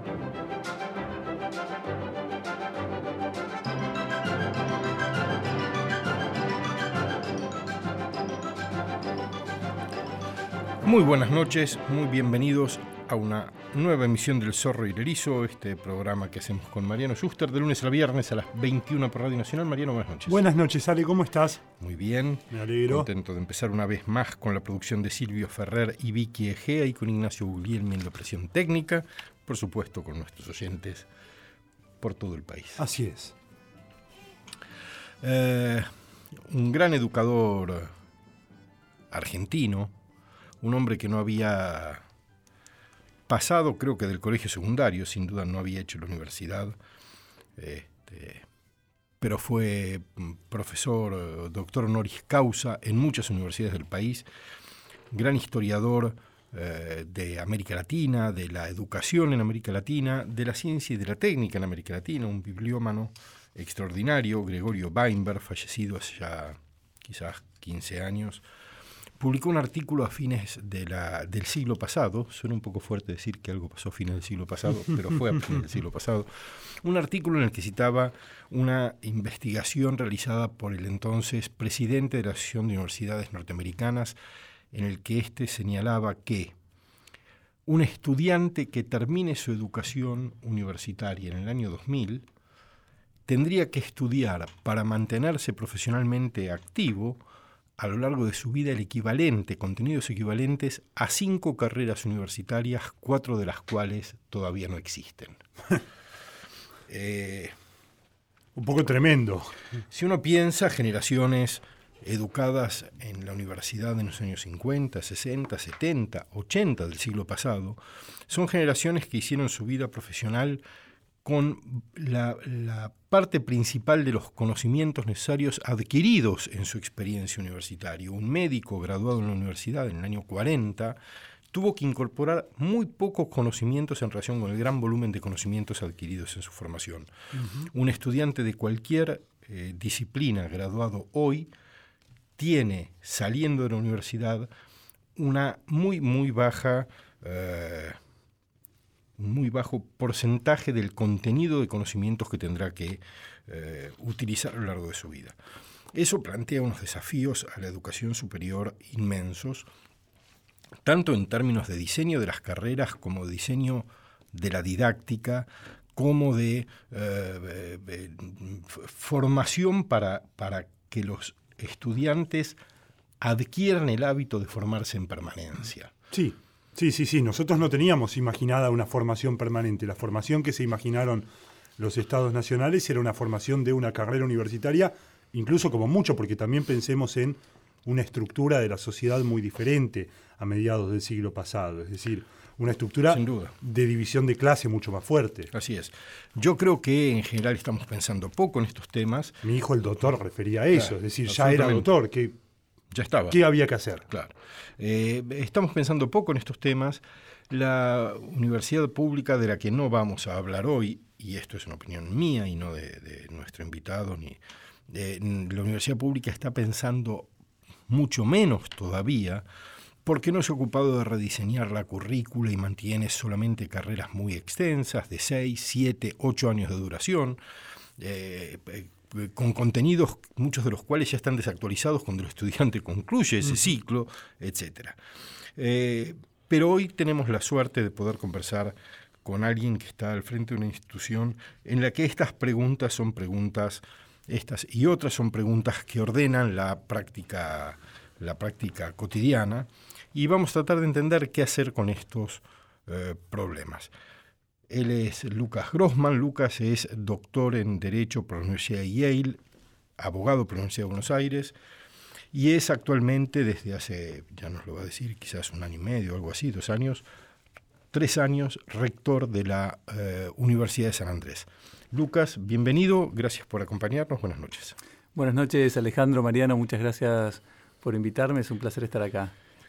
Muy buenas noches, muy bienvenidos a una nueva emisión del Zorro y el Erizo, este programa que hacemos con Mariano Schuster de lunes a viernes a las 21 por Radio Nacional. Mariano, buenas noches. Buenas noches, Ale, ¿cómo estás? Muy bien. Me alegro. Contento de empezar una vez más con la producción de Silvio Ferrer y Vicky Egea y con Ignacio Guglielmi en la presión técnica, por supuesto con nuestros oyentes por todo el país. Así es. Un gran educador argentino, un hombre que no había pasado, creo que del colegio secundario, sin duda no había hecho la universidad, pero fue profesor, doctor honoris causa en muchas universidades del país, gran historiador de América Latina, de la educación en América Latina, de la ciencia y de la técnica en América Latina, un bibliómano extraordinario, Gregorio Weinberg, fallecido hace ya quizás 15 años, publicó un artículo a fines del siglo pasado. Suena un poco fuerte decir que algo pasó a fines del siglo pasado, pero fue a fines del siglo pasado. Un artículo en el que citaba una investigación realizada por el entonces presidente de la Asociación de Universidades Norteamericanas, en el que éste señalaba que un estudiante que termine su educación universitaria en el año 2000 tendría que estudiar para mantenerse profesionalmente activo a lo largo de su vida el equivalente, contenidos equivalentes a 5 carreras universitarias, 4 de las cuales todavía no existen. Un poco tremendo. Si uno piensa, generaciones educadas en la universidad en los años 50, 60, 70, 80 del siglo pasado, son generaciones que hicieron su vida profesional con la parte principal de los conocimientos necesarios adquiridos en su experiencia universitaria. Un médico graduado en la universidad en el año 40 tuvo que incorporar muy pocos conocimientos en relación con el gran volumen de conocimientos adquiridos en su formación. Uh-huh. Un estudiante de cualquier disciplina graduado hoy tiene, saliendo de la universidad, una muy baja... muy bajo porcentaje del contenido de conocimientos que tendrá que utilizar a lo largo de su vida. Eso plantea unos desafíos a la educación superior inmensos, tanto en términos de diseño de las carreras como de diseño de la didáctica, como de formación para que los estudiantes adquieran el hábito de formarse en permanencia. Sí. Sí. Nosotros no teníamos imaginada una formación permanente. La formación que se imaginaron los estados nacionales era una formación de una carrera universitaria, incluso como mucho, porque también pensemos en una estructura de la sociedad muy diferente a mediados del siglo pasado. Es decir, una estructura de división de clase mucho más fuerte. Así es. Yo creo que en general estamos pensando poco en estos temas. Mi hijo, el doctor, refería a eso. Claro, es decir, ya era doctor, que... Ya estaba. ¿Qué había que hacer? Claro. Estamos pensando poco en estos temas. La universidad pública, de la que no vamos a hablar hoy, y esto es una opinión mía y no de nuestro invitado, la universidad pública está pensando mucho menos todavía, porque no se ha ocupado de rediseñar la currícula y mantiene solamente carreras muy extensas, de 6, 7, 8 años de duración, con contenidos, muchos de los cuales ya están desactualizados cuando el estudiante concluye ese ciclo, etc. Pero hoy tenemos la suerte de poder conversar con alguien que está al frente de una institución en la que estas preguntas son preguntas, estas y otras son preguntas que ordenan la práctica cotidiana, y vamos a tratar de entender qué hacer con estos problemas. Él es Lucas Grossman. Lucas es doctor en Derecho por la Universidad de Yale, abogado por la Universidad de Buenos Aires, y es actualmente, desde hace, ya nos lo va a decir, quizás 1 año y medio, algo así, 2 años, 3 años, rector de la Universidad de San Andrés. Lucas, bienvenido, gracias por acompañarnos, buenas noches. Buenas noches, Alejandro, Mariano, muchas gracias por invitarme, es un placer estar acá.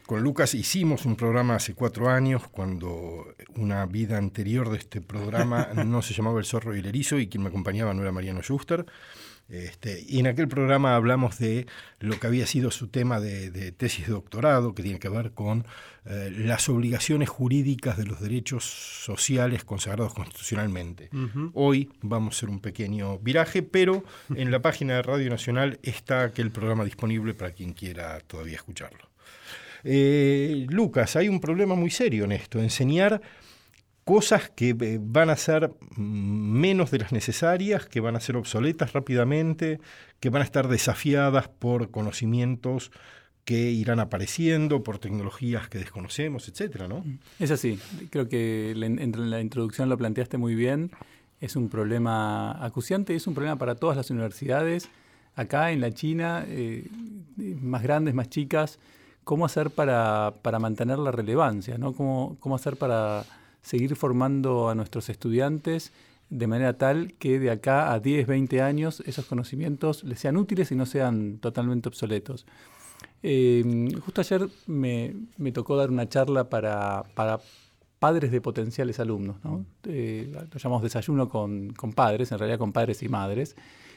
Con Lucas hicimos un programa hace 4 años, cuando una vida anterior de este programa no se llamaba El Zorro y el Erizo, y quien me acompañaba no era Mariano Schuster. Y en aquel programa hablamos de lo que había sido su tema de tesis de doctorado, que tiene que ver con las obligaciones jurídicas de los derechos sociales consagrados constitucionalmente. Uh-huh. Hoy vamos a hacer un pequeño viraje, pero en la página de Radio Nacional está aquel programa disponible para quien quiera todavía escucharlo. Lucas, hay un problema muy serio en esto: enseñar cosas que van a ser menos de las necesarias, que van a ser obsoletas rápidamente, que van a estar desafiadas por conocimientos que irán apareciendo, por tecnologías que desconocemos, etcétera, ¿no? Es así. Creo que en la introducción lo planteaste muy bien. Es un problema acuciante y es un problema para todas las universidades. Acá en la China, más grandes, más chicas, ¿cómo hacer para mantener la relevancia, ¿no? ¿Cómo hacer para seguir formando a nuestros estudiantes de manera tal que de acá a 10, 20 años esos conocimientos les sean útiles y no sean totalmente obsoletos? Justo ayer me tocó dar una charla para padres de potenciales alumnos, ¿no? Lo llamamos desayuno con padres, en realidad con padres y madres.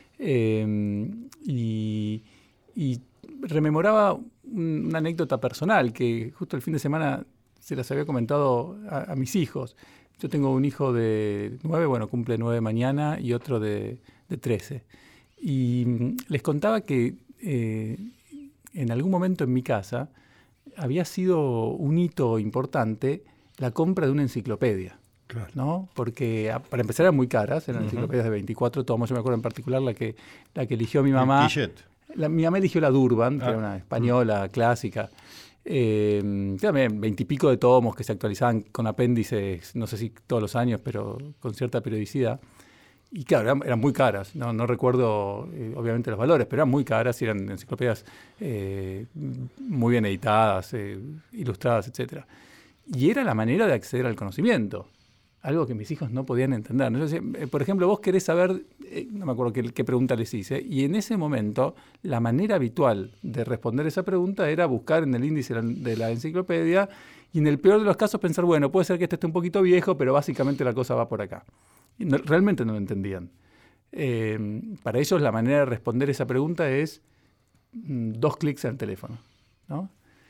Y rememoraba una anécdota personal que justo el fin de semana se las había comentado a mis hijos. Yo tengo un hijo de 9, cumple 9 mañana, y otro de 13. Y les contaba que en algún momento en mi casa había sido un hito importante la compra de una enciclopedia. Claro. ¿No? Porque para empezar eran muy caras, eran enciclopedias de 24 tomos. Yo me acuerdo en particular la que eligió mi mamá. Mi mamá eligió la Durban, que era una española clásica. También 20 y pico de tomos que se actualizaban con apéndices, no sé si todos los años, pero con cierta periodicidad. Y claro, eran muy caras. No recuerdo obviamente los valores, pero eran muy caras y eran enciclopedias muy bien editadas, ilustradas, etc. Y era la manera de acceder al conocimiento. Algo que mis hijos no podían entender. Entonces, por ejemplo, vos querés saber, no me acuerdo qué pregunta les hice, y en ese momento la manera habitual de responder esa pregunta era buscar en el índice de la enciclopedia y en el peor de los casos pensar, puede ser que este esté un poquito viejo, pero básicamente la cosa va por acá. Y realmente no lo entendían. Para ellos la manera de responder esa pregunta es 2 clics en el teléfono, ¿no?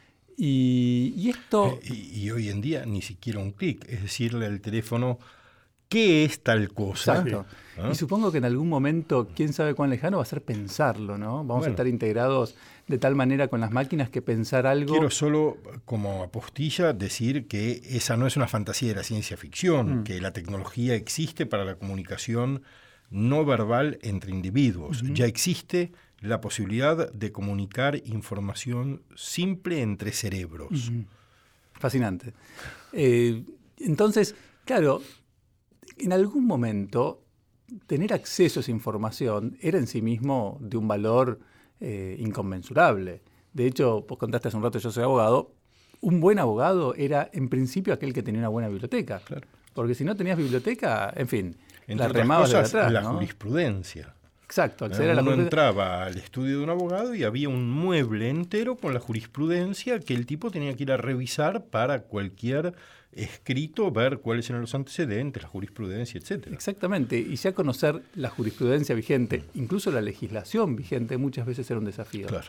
Y esto... Y hoy en día ni siquiera un clic, es decirle al teléfono qué es tal cosa. Exacto. ¿Ah? Y supongo que en algún momento, quién sabe cuán lejano, va a ser pensarlo, ¿no? Vamos a estar integrados de tal manera con las máquinas que pensar algo... Quiero solo, como apostilla, decir que esa no es una fantasía de la ciencia ficción, que la tecnología existe para la comunicación no verbal entre individuos. Ya existe la posibilidad de comunicar información simple entre cerebros. Fascinante. Entonces, claro, en algún momento tener acceso a esa información era en sí mismo de un valor inconmensurable. De hecho, vos contaste hace un rato, yo soy abogado. Un buen abogado era, en principio, aquel que tenía una buena biblioteca. Claro. Porque si no tenías biblioteca, en fin, entre la remabas de atrás, la jurisprudencia. Exacto. Uno entraba al estudio de un abogado y había un mueble entero con la jurisprudencia que el tipo tenía que ir a revisar para cualquier escrito, ver cuáles eran los antecedentes, la jurisprudencia, etc. Exactamente. Y ya conocer la jurisprudencia vigente, incluso la legislación vigente, muchas veces era un desafío. Claro.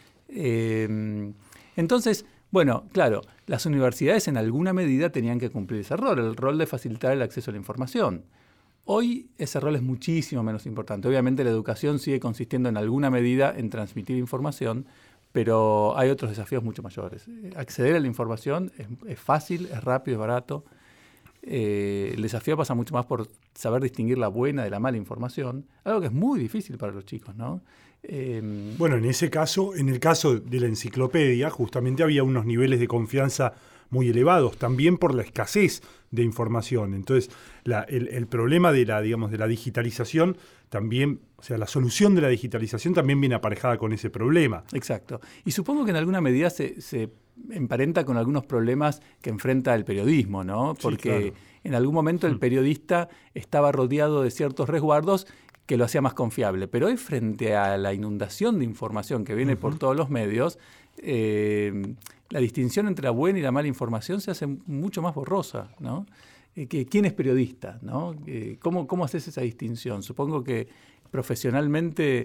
Entonces, claro, las universidades en alguna medida tenían que cumplir ese rol, el rol de facilitar el acceso a la información. Hoy ese rol es muchísimo menos importante. Obviamente la educación sigue consistiendo en alguna medida en transmitir información, pero hay otros desafíos mucho mayores. Acceder a la información es fácil, es rápido, es barato. El desafío pasa mucho más por saber distinguir la buena de la mala información, algo que es muy difícil para los chicos, ¿no? En ese caso, en el caso de la enciclopedia, justamente había unos niveles de confianza muy elevados, también por la escasez de información. Entonces, el problema de la digitalización también, o sea, la solución de la digitalización también viene aparejada con ese problema. Exacto. Y supongo que en alguna medida se emparenta con algunos problemas que enfrenta el periodismo, ¿no? Porque sí, claro, en algún momento el periodista estaba rodeado de ciertos resguardos que lo hacía más confiable. Pero hoy, frente a la inundación de información que viene por todos los medios, la distinción entre la buena y la mala información se hace mucho más borrosa, ¿no? ¿Quién es periodista, ¿no? ¿Cómo haces esa distinción? Supongo que profesionalmente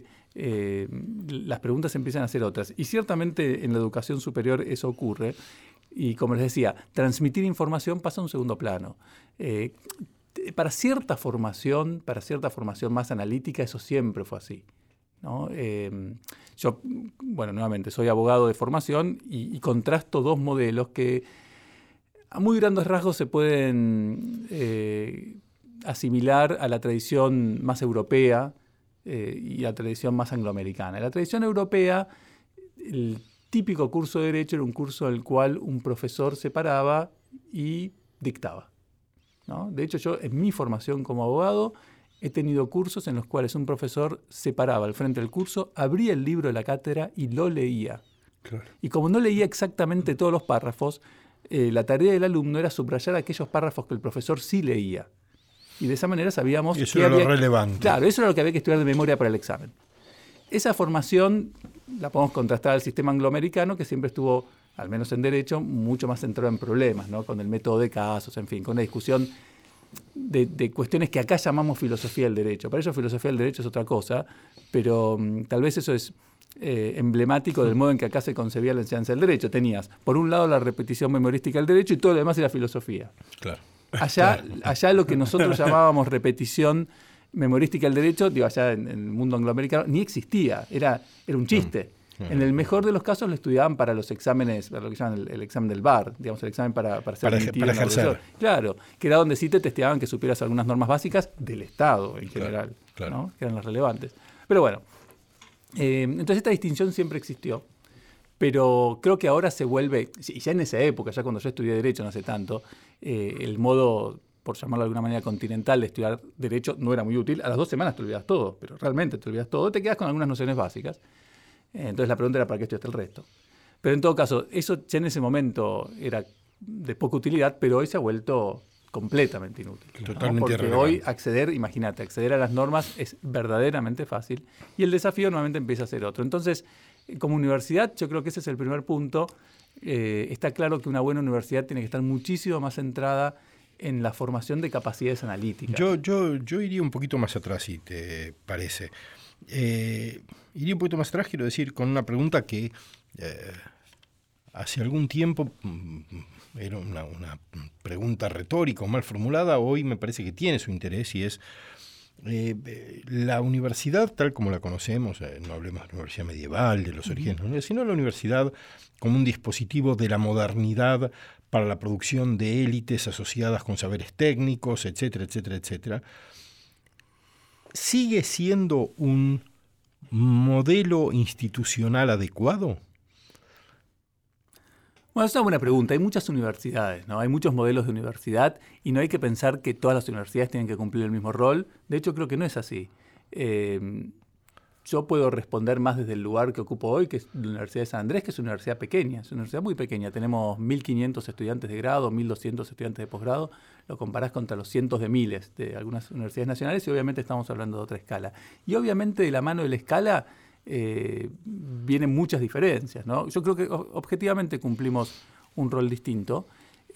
las preguntas empiezan a ser otras. Y ciertamente en la educación superior eso ocurre. Y como les decía, transmitir información pasa a un segundo plano. Para cierta formación más analítica, eso siempre fue así, ¿no? Yo, nuevamente, soy abogado de formación y contrasto dos modelos que a muy grandes rasgos se pueden asimilar a la tradición más europea y a la tradición más angloamericana. En la tradición europea, el típico curso de Derecho era un curso en el cual un profesor se paraba y dictaba, ¿no? De hecho, yo en mi formación como abogado he tenido cursos en los cuales un profesor se paraba al frente del curso, abría el libro de la cátedra y lo leía. Claro. Y como no leía exactamente todos los párrafos, la tarea del alumno era subrayar aquellos párrafos que el profesor sí leía. Y de esa manera sabíamos... Eso era lo relevante. Claro, eso era lo que había que estudiar de memoria para el examen. Esa formación la podemos contrastar al sistema angloamericano, que siempre estuvo, al menos en Derecho, mucho más centrado en problemas, ¿no? Con el método de casos, en fin, con una discusión de cuestiones que acá llamamos filosofía del derecho. Para ellos filosofía del derecho es otra cosa, pero tal vez eso es emblemático del modo en que acá se concebía la enseñanza del derecho. Tenías, por un lado, la repetición memorística del derecho y todo lo demás era filosofía. Claro. Allá lo que nosotros llamábamos repetición memorística del derecho, allá en el mundo angloamericano, ni existía, era un chiste. En el mejor de los casos lo estudiaban para los exámenes, para lo que llaman el examen del bar, digamos, el examen para ejercer. Claro, que era donde sí te testeaban que supieras algunas normas básicas del Estado en general, claro. ¿no? Que eran las relevantes. Pero bueno, entonces esta distinción siempre existió, pero creo que ahora se vuelve, y ya en esa época, ya cuando yo estudié Derecho no hace tanto, el modo, por llamarlo de alguna manera continental, de estudiar Derecho no era muy útil. A las 2 semanas te olvidas todo, pero realmente te olvidas todo, te quedas con algunas nociones básicas. Entonces la pregunta era ¿para qué estudiaste el resto? Pero en todo caso, eso ya en ese momento era de poca utilidad, pero hoy se ha vuelto completamente inútil, ¿no? Totalmente Porque irrelevante. hoy acceder a las normas es verdaderamente fácil y el desafío nuevamente empieza a ser otro. Entonces, como universidad, yo creo que ese es el primer punto. Está claro que una buena universidad tiene que estar muchísimo más centrada en la formación de capacidades analíticas. Yo iría un poquito más atrás, si te parece. Iría un poquito más atrás, quiero decir, con una pregunta que hace algún tiempo era una pregunta retórica o mal formulada, hoy me parece que tiene su interés, y es la universidad tal como la conocemos, no hablemos de la universidad medieval, de los orígenes, sino la universidad como un dispositivo de la modernidad para la producción de élites asociadas con saberes técnicos, etcétera, etcétera, etcétera. ¿Sigue siendo un modelo institucional adecuado? Bueno, es una buena pregunta. Hay muchas universidades, ¿no? Hay muchos modelos de universidad y no hay que pensar que todas las universidades tienen que cumplir el mismo rol. De hecho, creo que no es así. Yo puedo responder más desde el lugar que ocupo hoy, que es la Universidad de San Andrés, que es una universidad pequeña, es una universidad muy pequeña. Tenemos 1.500 estudiantes de grado, 1.200 estudiantes de posgrado. Lo comparás contra los cientos de miles de algunas universidades nacionales y obviamente estamos hablando de otra escala. Y obviamente de la mano de la escala vienen muchas diferencias, ¿no? Yo creo que objetivamente cumplimos un rol distinto.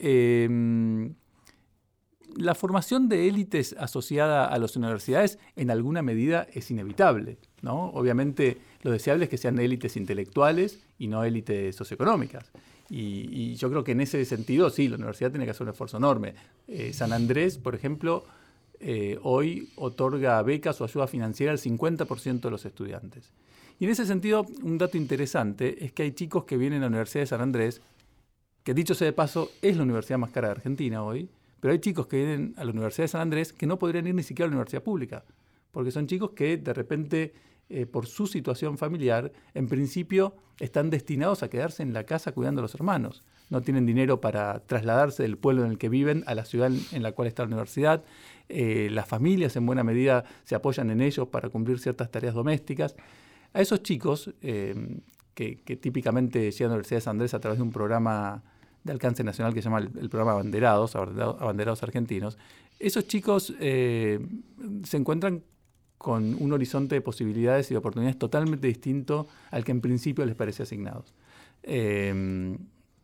La formación de élites asociada a las universidades en alguna medida es inevitable, ¿no? Obviamente lo deseable es que sean élites intelectuales y no élites socioeconómicas. Y yo creo que en ese sentido, sí, la universidad tiene que hacer un esfuerzo enorme. San Andrés, por ejemplo, hoy otorga becas o ayuda financiera al 50% de los estudiantes. Y en ese sentido, un dato interesante es que hay chicos que vienen a la Universidad de San Andrés, que dicho sea de paso, es la universidad más cara de Argentina hoy, pero hay chicos que vienen a la Universidad de San Andrés que no podrían ir ni siquiera a la universidad pública, porque son chicos que de repente, por su situación familiar, en principio están destinados a quedarse en la casa cuidando a los hermanos. No tienen dinero para trasladarse del pueblo en el que viven a la ciudad en la cual está la universidad. Las familias en buena medida se apoyan en ellos para cumplir ciertas tareas domésticas. A esos chicos, que típicamente llegan a la Universidad de San Andrés a través de un programa de alcance nacional que se llama el programa Abanderados Argentinos, esos chicos se encuentran con un horizonte de posibilidades y de oportunidades totalmente distinto al que en principio les parece asignado.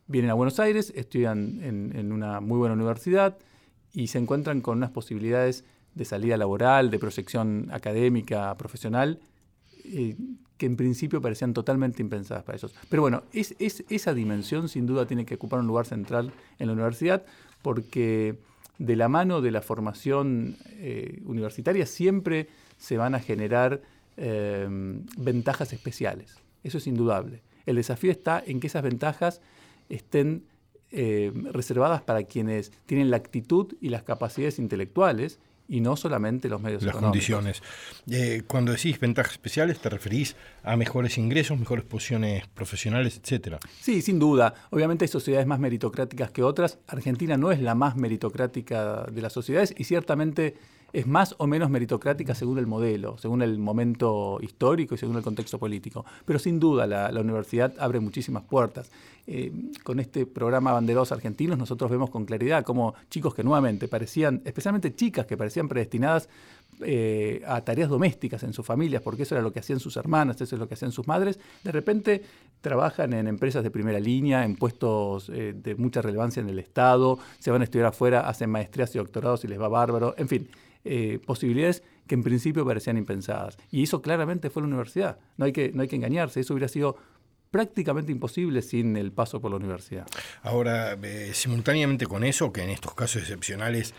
vienen a Buenos Aires, estudian en una muy buena universidad y se encuentran con unas posibilidades de salida laboral, de proyección académica, profesional, que en principio parecían totalmente impensadas para ellos. Pero bueno, esa dimensión sin duda tiene que ocupar un lugar central en la universidad, porque de la mano de la formación universitaria siempre se van a generar ventajas especiales. Eso es indudable. El desafío está en que esas ventajas estén reservadas para quienes tienen la actitud y las capacidades intelectuales y no solamente los medios económicos. Las condiciones. Cuando decís ventajas especiales, ¿te referís a mejores ingresos, mejores posiciones profesionales, etcétera? Sí, sin duda. Obviamente hay sociedades más meritocráticas que otras. Argentina no es la más meritocrática de las sociedades y ciertamente es más o menos meritocrática según el modelo, según el momento histórico y según el contexto político. Pero sin duda la universidad abre muchísimas puertas. Con este programa Banderados Argentinos nosotros vemos con claridad cómo chicos que nuevamente parecían, especialmente chicas que parecían predestinadas a tareas domésticas en sus familias, porque eso era lo que hacían sus hermanas, eso es lo que hacían sus madres, de repente trabajan en empresas de primera línea, en puestos de mucha relevancia en el Estado, se van a estudiar afuera, hacen maestrías y doctorados y les va bárbaro, en fin. Posibilidades que en principio parecían impensadas. Y eso claramente fue la universidad. No hay que engañarse. Eso hubiera sido prácticamente imposible sin el paso por la universidad. Ahora, simultáneamente con eso, que en estos casos excepcionales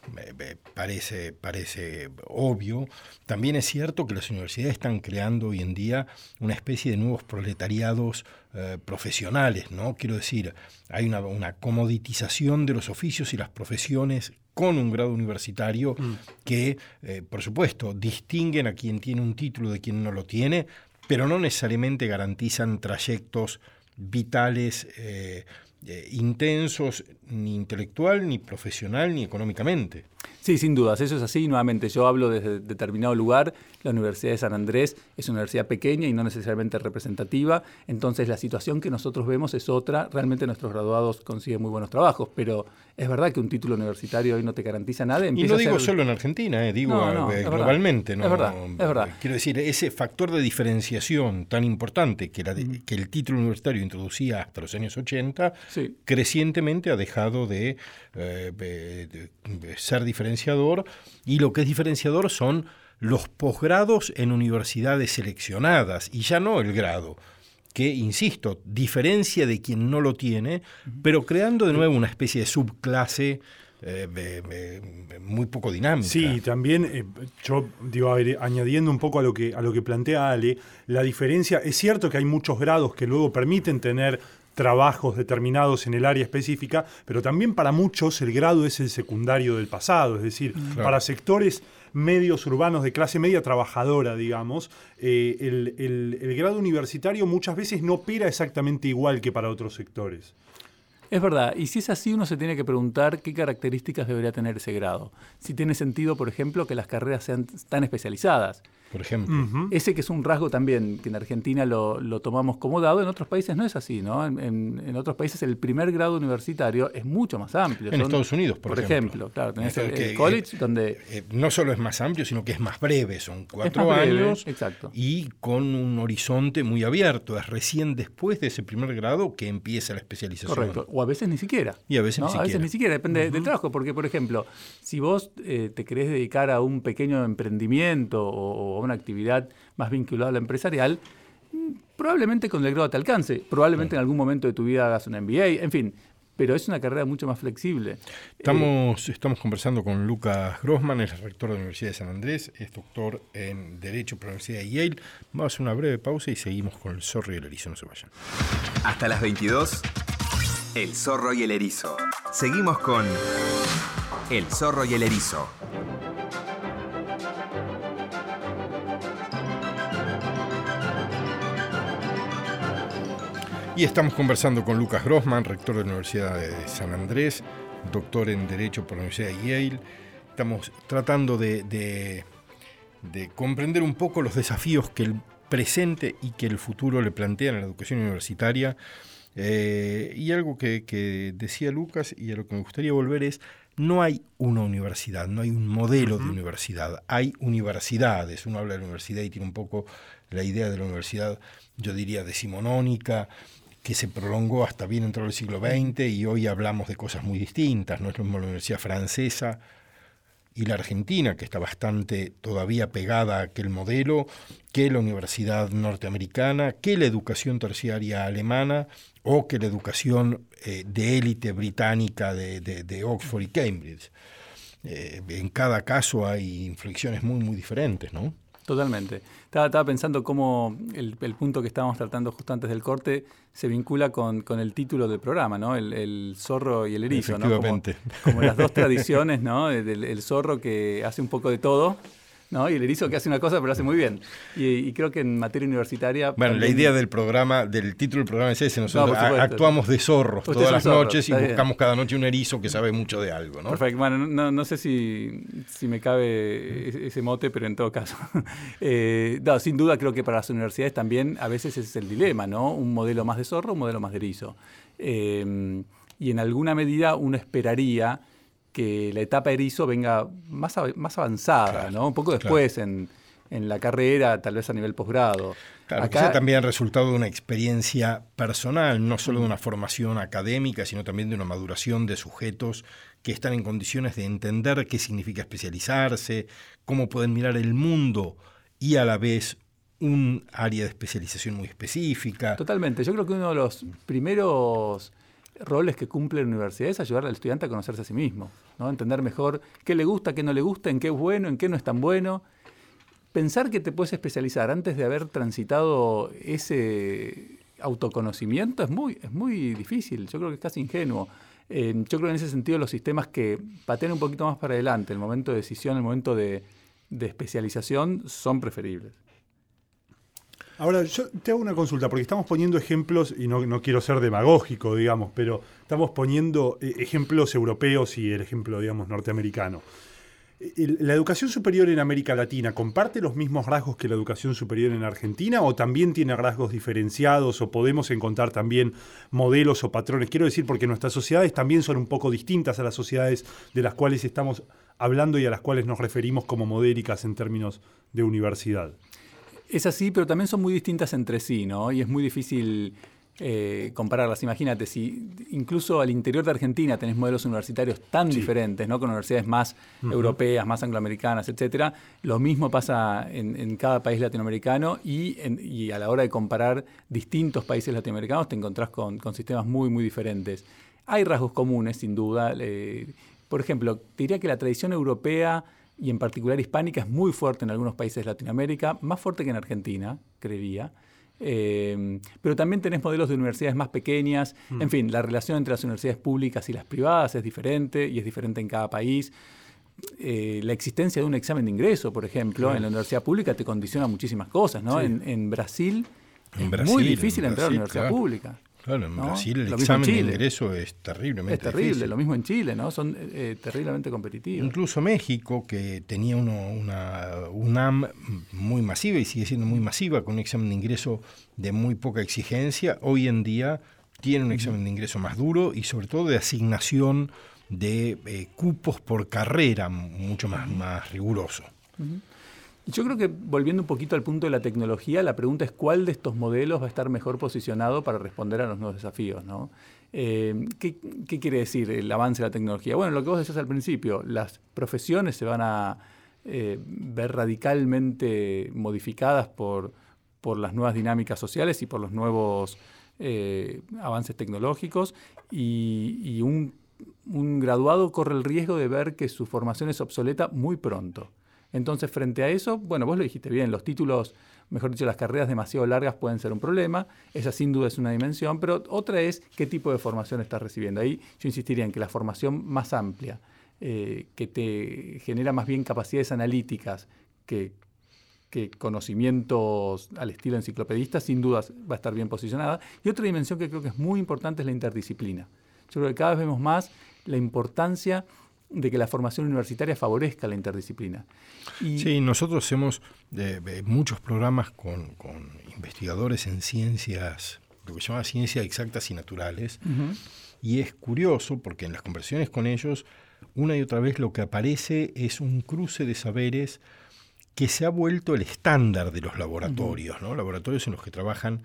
parece obvio, también es cierto que las universidades están creando hoy en día una especie de nuevos proletariados profesionales, ¿no? Quiero decir, hay una comoditización de los oficios y las profesiones con un grado universitario que, por supuesto, distinguen a quien tiene un título de quien no lo tiene, pero no necesariamente garantizan trayectos vitales intensos, ni intelectual, ni profesional, ni económicamente. Sí, sin dudas, eso es así. Nuevamente, yo hablo desde determinado lugar. La Universidad de San Andrés es una universidad pequeña y no necesariamente representativa. Entonces, la situación que nosotros vemos es otra. Realmente nuestros graduados consiguen muy buenos trabajos, pero es verdad que un título universitario hoy no te garantiza nada. Y no digo solo en Argentina, digo globalmente. Es verdad. Quiero decir, ese factor de diferenciación tan importante que el título universitario introducía hasta los años 80, sí, crecientemente ha dejado de ser diferenciador, y lo que es diferenciador son los posgrados en universidades seleccionadas y ya no el grado, que, insisto, diferencia de quien no lo tiene, pero creando de nuevo una especie de subclase muy poco dinámica. Sí, también yo digo, añadiendo un poco a lo que plantea Ale, la diferencia, es cierto que hay muchos grados que luego permiten tener trabajos determinados en el área específica, pero también para muchos el grado es el secundario del pasado, es decir, claro, para sectores medios urbanos de clase media trabajadora, digamos, el grado universitario muchas veces no opera exactamente igual que para otros sectores. Es verdad, y si es así, uno se tiene que preguntar qué características debería tener ese grado. Si tiene sentido, por ejemplo, que las carreras sean tan especializadas. Por ejemplo. Ese que es un rasgo también que en Argentina lo tomamos como dado, en otros países no es así, ¿no? En otros países el primer grado universitario es mucho más amplio. En Estados Unidos, por ejemplo. Claro, tenés el college donde... no solo es más amplio, sino que es más breve, son 4 años, exacto, y con un horizonte muy abierto. Es recién después de ese primer grado que empieza la especialización. Correcto, o a veces ni siquiera. Y a veces, ¿no? A veces ni siquiera, depende del trabajo, porque, por ejemplo, si vos te querés dedicar a un pequeño emprendimiento o una actividad más vinculada a la empresarial, probablemente con el grado te alcance, probablemente en algún momento de tu vida hagas un MBA, en fin, pero es una carrera mucho más flexible. Estamos conversando con Lucas Grossman, es rector de la Universidad de San Andrés, es doctor en Derecho por la Universidad de Yale. Vamos a hacer una breve pausa y seguimos con El Zorro y el Erizo, no se vayan. Hasta las 22, El Zorro y el Erizo. Seguimos con El Zorro y el Erizo. Y estamos conversando con Lucas Grossman, rector de la Universidad de San Andrés, doctor en Derecho por la Universidad de Yale. Estamos tratando de comprender un poco los desafíos que el presente y que el futuro le plantean a la educación universitaria. Y algo que decía Lucas y a lo que me gustaría volver es: no hay una universidad, no hay un modelo de universidad, hay universidades. Uno habla de la universidad y tiene un poco la idea de la universidad, yo diría, decimonónica, que se prolongó hasta bien entrado el siglo XX y hoy hablamos de cosas muy distintas. No es lo mismo la universidad francesa y la Argentina, que está bastante todavía pegada a aquel modelo, que la universidad norteamericana, que la educación terciaria alemana o que la educación de élite británica de Oxford y Cambridge. En cada caso hay inflexiones muy, muy diferentes, ¿no? Totalmente. Estaba pensando cómo el punto que estábamos tratando justo antes del corte se vincula con el título del programa, ¿no? El zorro y el erizo, ¿no? Como las dos tradiciones, ¿no? El zorro que hace un poco de todo, ¿no? Y el erizo que hace una cosa pero lo hace muy bien. Y creo que en materia universitaria... Bueno, también... la idea del título del programa es ese. Nosotros actuamos de zorros todas las noches y buscamos cada noche un erizo que sabe mucho de algo, ¿no? Perfecto. Bueno, no sé si me cabe ese mote, pero en todo caso. Sin duda creo que para las universidades también a veces ese es el dilema, ¿no? Un modelo más de zorro, un modelo más de erizo. Y en alguna medida uno esperaría que la etapa erizo venga más avanzada, claro, ¿no? Un poco después, claro, en la carrera, tal vez a nivel posgrado. Claro, que sea también resultado de una experiencia personal, no solo de una formación académica, sino también de una maduración de sujetos que están en condiciones de entender qué significa especializarse, cómo pueden mirar el mundo y a la vez un área de especialización muy específica. Totalmente. Yo creo que uno de los primeros roles que cumple la universidad es ayudar al estudiante a conocerse a sí mismo, ¿no? Entender mejor qué le gusta, qué no le gusta, en qué es bueno, en qué no es tan bueno. Pensar que te puedes especializar antes de haber transitado ese autoconocimiento es muy difícil. Yo creo que es casi ingenuo. Yo creo que en ese sentido los sistemas que patean un poquito más para adelante, el momento de decisión, el momento de especialización, son preferibles. Ahora, yo te hago una consulta, porque estamos poniendo ejemplos, y no quiero ser demagógico, digamos, pero estamos poniendo ejemplos europeos y el ejemplo, digamos, norteamericano. ¿La educación superior en América Latina comparte los mismos rasgos que la educación superior en Argentina o también tiene rasgos diferenciados o podemos encontrar también modelos o patrones? Quiero decir, porque nuestras sociedades también son un poco distintas a las sociedades de las cuales estamos hablando y a las cuales nos referimos como modélicas en términos de universidad. Es así, pero también son muy distintas entre sí, ¿no? Y es muy difícil compararlas. Imagínate, si incluso al interior de Argentina tenés modelos universitarios tan diferentes, ¿no? Con universidades más europeas, más angloamericanas, etcétera. Lo mismo pasa en cada país latinoamericano y a la hora de comparar distintos países latinoamericanos te encontrás con sistemas muy, muy diferentes. Hay rasgos comunes, sin duda. Por ejemplo, te diría que la tradición europea y en particular hispánica es muy fuerte en algunos países de Latinoamérica, más fuerte que en Argentina, creería. Pero también tenés modelos de universidades más pequeñas. En fin, la relación entre las universidades públicas y las privadas es diferente y es diferente en cada país. La existencia de un examen de ingreso, por ejemplo, en la universidad pública te condiciona muchísimas cosas, ¿no? Sí. En Brasil es muy difícil entrar a la universidad pública. Claro, en Brasil el examen de ingreso es terriblemente difícil. Es terrible, difícil. Lo mismo en Chile, ¿no? Son terriblemente competitivos. Incluso México, que tenía una UNAM muy masiva y sigue siendo muy masiva, con un examen de ingreso de muy poca exigencia, hoy en día tiene un examen de ingreso más duro y sobre todo de asignación de cupos por carrera mucho más riguroso. Yo creo que, volviendo un poquito al punto de la tecnología, la pregunta es cuál de estos modelos va a estar mejor posicionado para responder a los nuevos desafíos, ¿no? ¿Qué quiere decir el avance de la tecnología? Bueno, lo que vos decías al principio, las profesiones se van a ver radicalmente modificadas por las nuevas dinámicas sociales y por los nuevos avances tecnológicos y un graduado corre el riesgo de ver que su formación es obsoleta muy pronto. Entonces, frente a eso, bueno, vos lo dijiste bien, los títulos, mejor dicho, las carreras demasiado largas pueden ser un problema, esa sin duda es una dimensión, pero otra es qué tipo de formación estás recibiendo. Ahí yo insistiría en que la formación más amplia, que te genera más bien capacidades analíticas que conocimientos al estilo enciclopedista, sin duda va a estar bien posicionada. Y otra dimensión que creo que es muy importante es la interdisciplina. Yo creo que cada vez vemos más la importancia de que la formación universitaria favorezca la interdisciplina. Sí, nosotros hacemos muchos programas con investigadores en ciencias, lo que se llama ciencias exactas y naturales, y es curioso porque en las conversaciones con ellos, una y otra vez lo que aparece es un cruce de saberes que se ha vuelto el estándar de los laboratorios, ¿no? Laboratorios en los que trabajan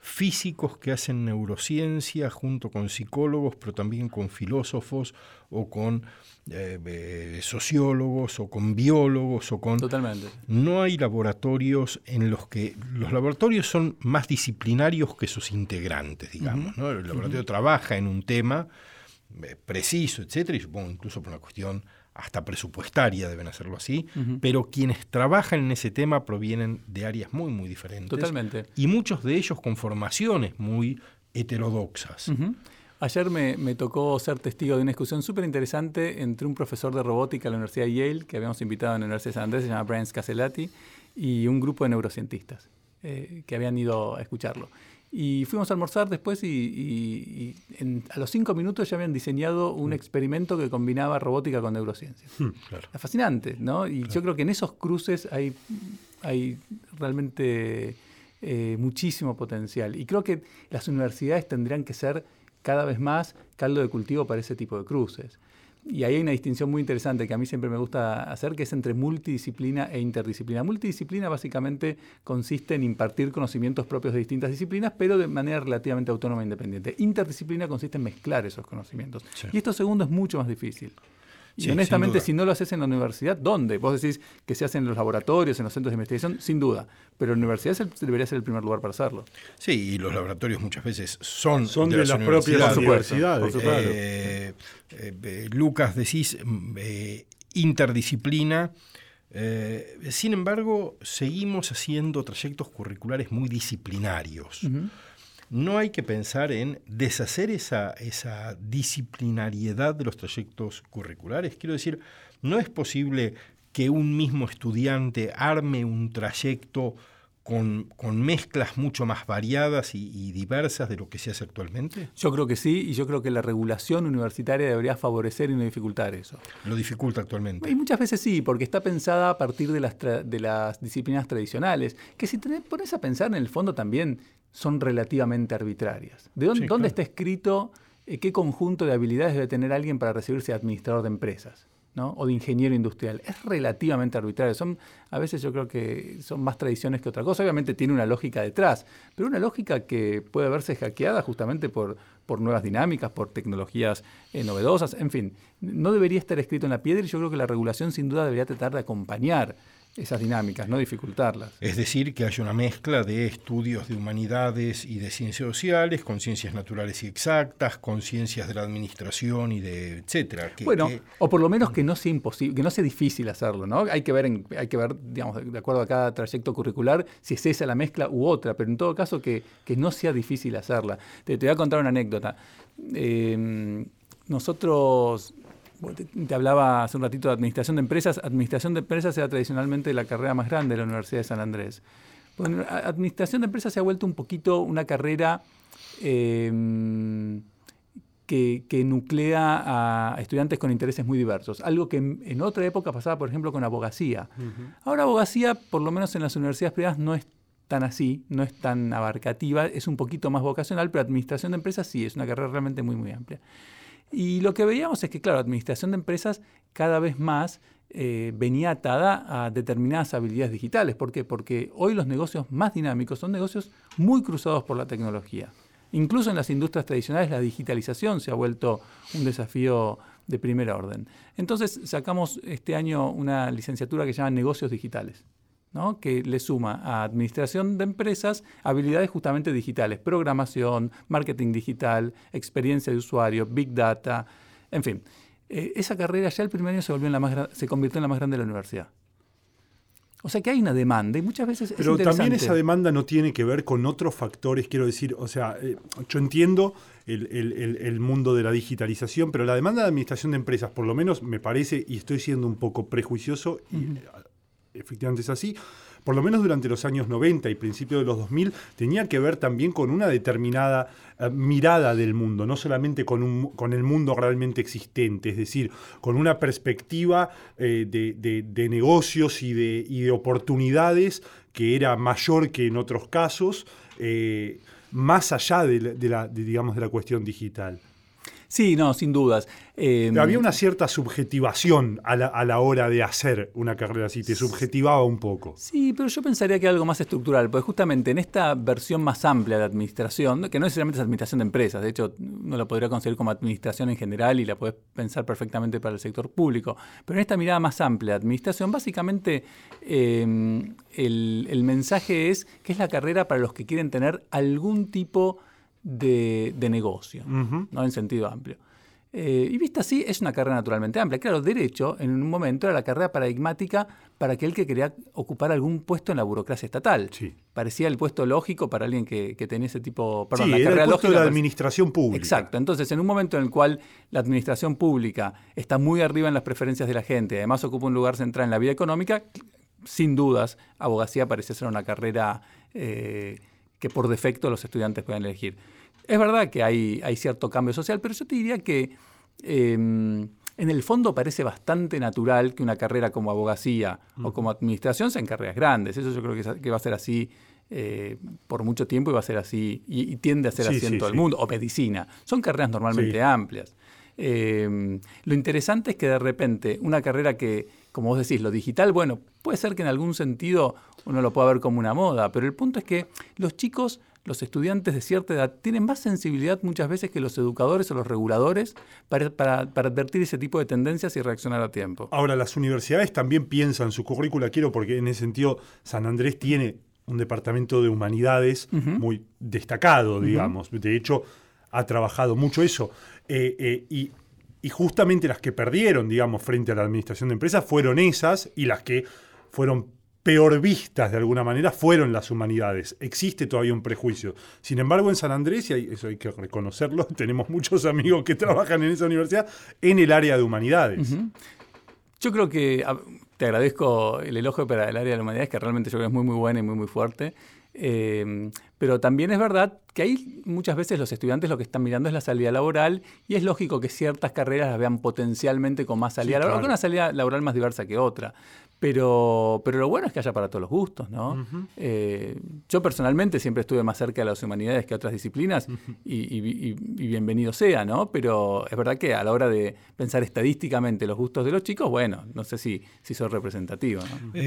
físicos que hacen neurociencia junto con psicólogos, pero también con filósofos o con sociólogos o con biólogos o con... Totalmente. No hay laboratorios en los que... Los laboratorios son más disciplinarios que sus integrantes, digamos, ¿no? El laboratorio trabaja en un tema preciso, etcétera, y supongo incluso por una cuestión hasta presupuestaria deben hacerlo así, pero quienes trabajan en ese tema provienen de áreas muy, muy diferentes. Totalmente. Y muchos de ellos con formaciones muy heterodoxas. Ayer me tocó ser testigo de una discusión súper interesante entre un profesor de robótica de la Universidad de Yale, que habíamos invitado en la Universidad de San Andrés, se llama Brian Scaselati, y un grupo de neurocientistas que habían ido a escucharlo. Y fuimos a almorzar después y a los 5 minutos ya habían diseñado un experimento que combinaba robótica con neurociencia. Claro. Es fascinante, ¿no? Y yo creo que en esos cruces hay realmente muchísimo potencial. Y creo que las universidades tendrían que ser cada vez más caldo de cultivo para ese tipo de cruces. Y ahí hay una distinción muy interesante que a mí siempre me gusta hacer, que es entre multidisciplina e interdisciplina. Multidisciplina básicamente consiste en impartir conocimientos propios de distintas disciplinas, pero de manera relativamente autónoma e independiente. Interdisciplina consiste en mezclar esos conocimientos. Sí. Y esto segundo es mucho más difícil. Y sí, honestamente, si no lo haces en la universidad, ¿dónde? Vos decís que se hace en los laboratorios, en los centros de investigación, sin duda. Pero la universidad debería ser el primer lugar para hacerlo. Sí, y los laboratorios muchas veces son de las propias universidades. Lucas, decís interdisciplina. Sin embargo, seguimos haciendo trayectos curriculares muy disciplinarios. No hay que pensar en deshacer esa disciplinariedad de los trayectos curriculares. Quiero decir, no es posible que un mismo estudiante arme un trayecto con mezclas mucho más variadas y diversas de lo que se hace actualmente. Yo creo que sí, y yo creo que la regulación universitaria debería favorecer y no dificultar eso. Lo dificulta actualmente. Y muchas veces sí, porque está pensada a partir de las disciplinas tradicionales, que si te pones a pensar en el fondo también son relativamente arbitrarias. ¿Dónde está escrito qué conjunto de habilidades debe tener alguien para recibirse de administrador de empresas, ¿no? O de ingeniero industrial? Es relativamente arbitrario. A veces yo creo que son más tradiciones que otra cosa. Obviamente tiene una lógica detrás, pero una lógica que puede verse hackeada justamente por nuevas dinámicas, por tecnologías novedosas. En fin, no debería estar escrito en la piedra y yo creo que la regulación sin duda debería tratar de acompañar esas dinámicas, no dificultarlas. Es decir, que haya una mezcla de estudios de humanidades y de ciencias sociales, con ciencias naturales y exactas, con ciencias de la administración y de etcétera. O por lo menos que no sea imposible, que no sea difícil hacerlo, ¿no? Hay que ver, digamos, de acuerdo a cada trayecto curricular, si es esa la mezcla u otra, pero en todo caso que no sea difícil hacerla. Te voy a contar una anécdota. Nosotros... Te hablaba hace un ratito de administración de empresas. Administración de empresas era tradicionalmente la carrera más grande de la Universidad de San Andrés. Bueno, administración de empresas se ha vuelto un poquito una carrera que nuclea a estudiantes con intereses muy diversos. Algo que en otra época pasaba, por ejemplo, con abogacía. Ahora abogacía, por lo menos en las universidades privadas, no es tan así, no es tan abarcativa, es un poquito más vocacional, pero administración de empresas sí, es una carrera realmente muy, muy amplia. Y lo que veíamos es que, claro, administración de empresas cada vez más venía atada a determinadas habilidades digitales. ¿Por qué? Porque hoy los negocios más dinámicos son negocios muy cruzados por la tecnología. Incluso en las industrias tradicionales la digitalización se ha vuelto un desafío de primer orden. Entonces sacamos este año una licenciatura que se llama Negocios Digitales, ¿no? Que le suma a administración de empresas habilidades justamente digitales, programación, marketing digital, experiencia de usuario, big data, en fin. Esa carrera ya el primer año se convirtió en la más grande de la universidad. O sea que hay una demanda y muchas veces es interesante. Pero también esa demanda no tiene que ver con otros factores, quiero decir, o sea, yo entiendo el mundo de la digitalización, pero la demanda de administración de empresas, por lo menos me parece, y estoy siendo un poco prejuicioso, y efectivamente es así, por lo menos durante los años 90 y principios de los 2000, tenía que ver también con una determinada mirada del mundo, no solamente con el mundo realmente existente, es decir, con una perspectiva de negocios y de oportunidades que era mayor que en otros casos, más allá de la cuestión digital. Sí, no, sin dudas. Había una cierta subjetivación a la hora de hacer una carrera así, te subjetivaba un poco. Sí, pero yo pensaría que algo más estructural, porque justamente en esta versión más amplia de administración, que no necesariamente es administración de empresas, de hecho uno la podría conseguir como administración en general y la podés pensar perfectamente para el sector público, pero en esta mirada más amplia de administración, básicamente el mensaje es que es la carrera para los que quieren tener algún tipo de negocio, ¿no? En sentido amplio. Y vista así, es una carrera naturalmente amplia. Claro, Derecho, en un momento, era la carrera paradigmática para aquel que quería ocupar algún puesto en la burocracia estatal. Sí. Parecía el puesto lógico para alguien que tenía ese tipo... Perdón, sí, la era carrera el puesto lógica, de la administración pública. Exacto. Entonces, en un momento en el cual la administración pública está muy arriba en las preferencias de la gente, además ocupa un lugar central en la vida económica, sin dudas, abogacía parece ser una carrera que por defecto los estudiantes pueden elegir. Es verdad que hay cierto cambio social, pero yo te diría que en el fondo parece bastante natural que una carrera como abogacía o como administración sean carreras grandes. Eso yo creo que va a ser así por mucho tiempo y va a ser así y tiende a ser así en todo el mundo. O medicina. Son carreras normalmente amplias. Lo interesante es que de repente una carrera que, como vos decís, lo digital, bueno, puede ser que en algún sentido uno lo pueda ver como una moda, pero el punto es que los chicos, los estudiantes de cierta edad, tienen más sensibilidad muchas veces que los educadores o los reguladores para advertir ese tipo de tendencias y reaccionar a tiempo. Ahora, las universidades también piensan su currícula, porque en ese sentido San Andrés tiene un departamento de humanidades muy destacado, digamos. De hecho, ha trabajado mucho eso. Y justamente las que perdieron, digamos, frente a la administración de empresas fueron esas, y las que fueron peor vistas de alguna manera fueron las humanidades. Existe todavía un prejuicio. Sin embargo, en San Andrés, y eso hay que reconocerlo, tenemos muchos amigos que trabajan en esa universidad en el área de humanidades. Yo creo que te agradezco el elogio para el área de humanidades, que realmente yo creo que es muy, muy buena y muy, muy fuerte. Pero también es verdad que ahí muchas veces los estudiantes lo que están mirando es la salida laboral, y es lógico que ciertas carreras las vean potencialmente con más salida laboral, con una salida laboral más diversa que otra. Pero lo bueno es que haya para todos los gustos, ¿no? Yo personalmente siempre estuve más cerca de las humanidades que otras disciplinas y bienvenido sea, ¿no? Pero es verdad que a la hora de pensar estadísticamente los gustos de los chicos, bueno, no sé si soy representativo, ¿no?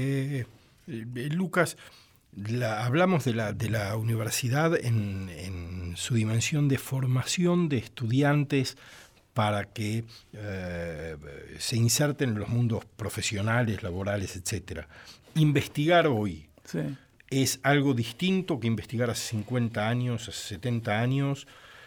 Lucas, hablamos de la universidad en su dimensión de formación de estudiantes para que se inserten en los mundos profesionales, laborales, etc. Investigar hoy es algo distinto que investigar hace 50 años, hace 70 años.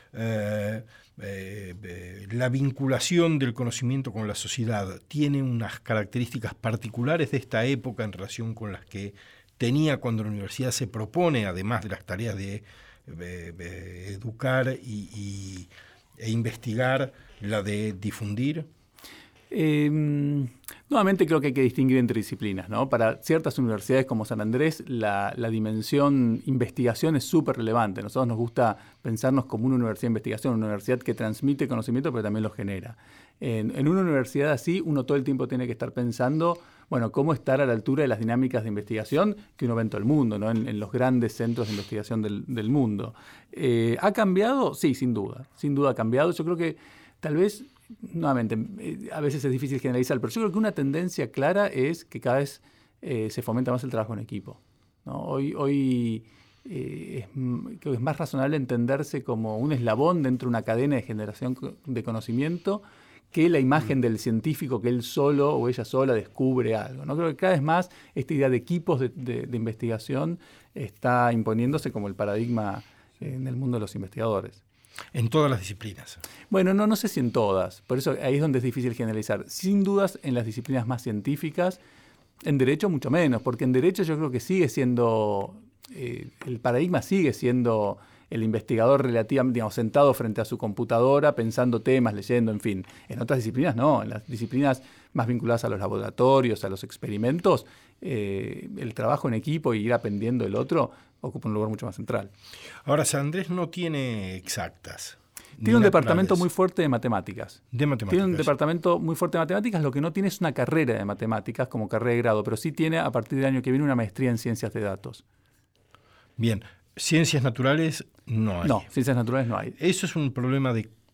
La vinculación del conocimiento con la sociedad tiene unas características particulares de esta época en relación con las que tenía cuando la universidad se propone, además de las tareas de educar e investigar, la de difundir. Nuevamente creo que hay que distinguir entre disciplinas, ¿no? Para ciertas universidades como San Andrés, la dimensión investigación es súper relevante. A nosotros nos gusta pensarnos como una universidad de investigación, una universidad que transmite conocimiento pero también lo genera. En una universidad así, uno todo el tiempo tiene que estar pensando, bueno, cómo estar a la altura de las dinámicas de investigación que uno ve en todo el mundo, ¿no? En los grandes centros de investigación del mundo. ¿Ha cambiado? Sí, sin duda ha cambiado. Yo creo que tal vez, nuevamente, a veces es difícil generalizar, pero yo creo que una tendencia clara es que cada vez se fomenta más el trabajo en equipo, ¿no? Hoy creo que es más razonable entenderse como un eslabón dentro de una cadena de generación de conocimiento que la imagen del científico que él solo o ella sola descubre algo, ¿no? Creo que cada vez más esta idea de equipos de investigación está imponiéndose como el paradigma en el mundo de los investigadores. En todas las disciplinas. Bueno, no sé si en todas. Por eso ahí es donde es difícil generalizar. Sin dudas en las disciplinas más científicas, en Derecho mucho menos, porque en Derecho yo creo que sigue siendo, el paradigma sigue siendo el investigador relativamente, digamos, sentado frente a su computadora, pensando temas, leyendo, en fin. En otras disciplinas no, en las disciplinas más vinculadas a los laboratorios, a los experimentos, el trabajo en equipo y ir aprendiendo del otro ocupa un lugar mucho más central. Ahora, San Andrés no tiene exactas. Tiene un departamento muy fuerte de matemáticas. De matemáticas. Tiene un departamento muy fuerte de matemáticas, lo que no tiene es una carrera de matemáticas como carrera de grado, pero sí tiene a partir del año que viene una maestría en ciencias de datos. Bien, ciencias naturales no hay. No, ciencias naturales no hay. Eso es un problema de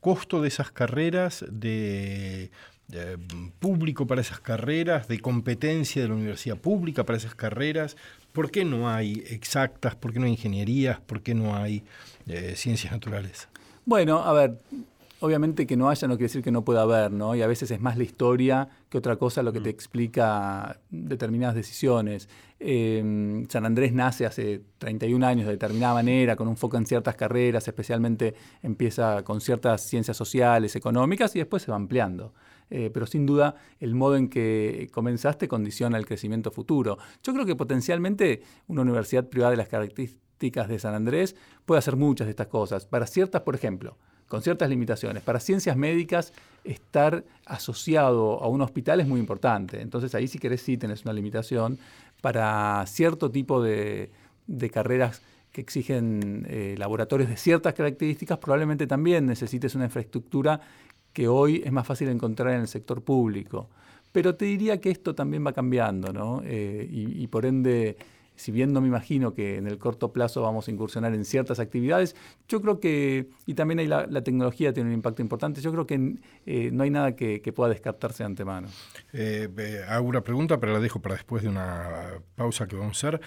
costo de esas carreras, de público para esas carreras, de competencia de la universidad pública para esas carreras? ¿Por qué no hay exactas? ¿Por qué no hay ingenierías? ¿Por qué no hay ciencias naturales? Bueno, a ver, obviamente que no haya no quiere decir que no pueda haber, ¿no? Y a veces es más la historia que otra cosa lo que te explica determinadas decisiones. San Andrés nace hace 31 años de determinada manera, con un foco en ciertas carreras, especialmente empieza con ciertas ciencias sociales, económicas, y después se va ampliando. Pero sin duda el modo en que comenzaste condiciona el crecimiento futuro. Yo creo que potencialmente una universidad privada de las características de San Andrés puede hacer muchas de estas cosas. Para ciertas, por ejemplo, con ciertas limitaciones. Para ciencias médicas, estar asociado a un hospital es muy importante. Entonces ahí si querés sí tenés una limitación. Para cierto tipo de carreras que exigen laboratorios de ciertas características, probablemente también necesites una infraestructura que hoy es más fácil encontrar en el sector público. Pero te diría que esto también va cambiando, ¿no? Y por ende, si bien no me imagino que en el corto plazo vamos a incursionar en ciertas actividades, yo creo que, y también ahí la tecnología tiene un impacto importante, yo creo que no hay nada que pueda descartarse de antemano. Hago una pregunta, pero la dejo para después de una pausa que vamos a hacer.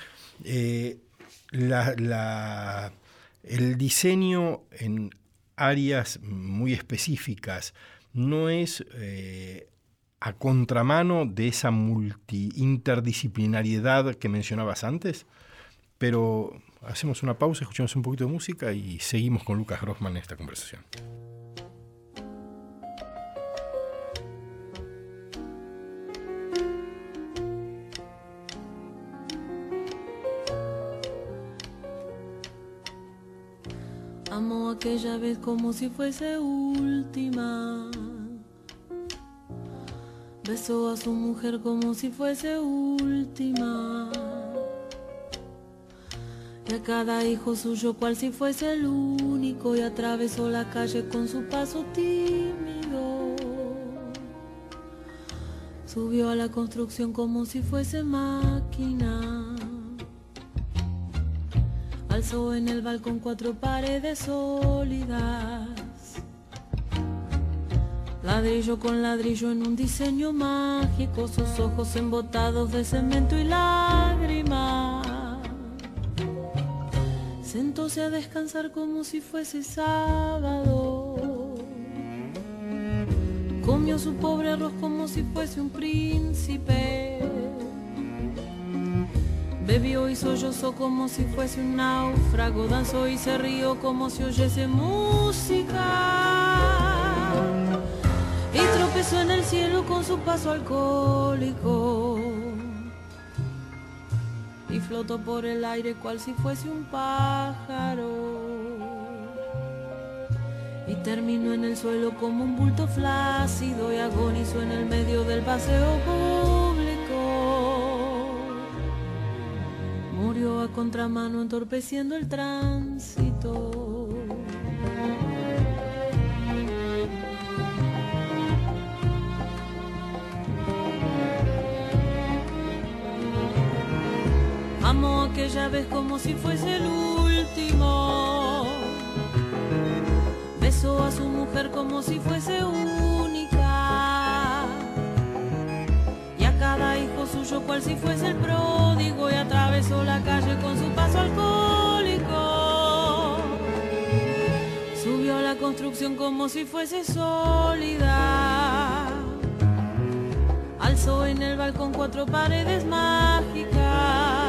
El diseño en áreas muy específicas no es a contramano de esa interdisciplinariedad que mencionabas antes, pero hacemos una pausa, escuchamos un poquito de música y seguimos con Lucas Grossman en esta conversación. Amo aquella vez como si fuese última. Besó a su mujer como si fuese última. Y a cada hijo suyo cual si fuese el único. Y atravesó la calle con su paso tímido. Subió a la construcción como si fuese máquina. Alzó en el balcón 4 paredes sólidas. Ladrillo con ladrillo en un diseño mágico. Sus ojos embotados de cemento y lágrimas. Sentóse a descansar como si fuese sábado. Comió su pobre arroz como si fuese un príncipe. Bebió y sollozó como si fuese un náufrago. Danzó y se rió como si oyese música. Y tropezó en el cielo con su paso alcohólico. Y flotó por el aire cual si fuese un pájaro. Y terminó en el suelo como un bulto flácido. Y agonizó en el medio del paseo público. Murió a contramano entorpeciendo el tránsito. Amó aquella vez como si fuese el último. Besó a su mujer como si fuese única. Y a cada hijo suyo cual si fuese el pródigo. Y atravesó la calle con su paso alcohólico. Subió a la construcción como si fuese sólida. Alzó en el balcón 4 paredes mágicas.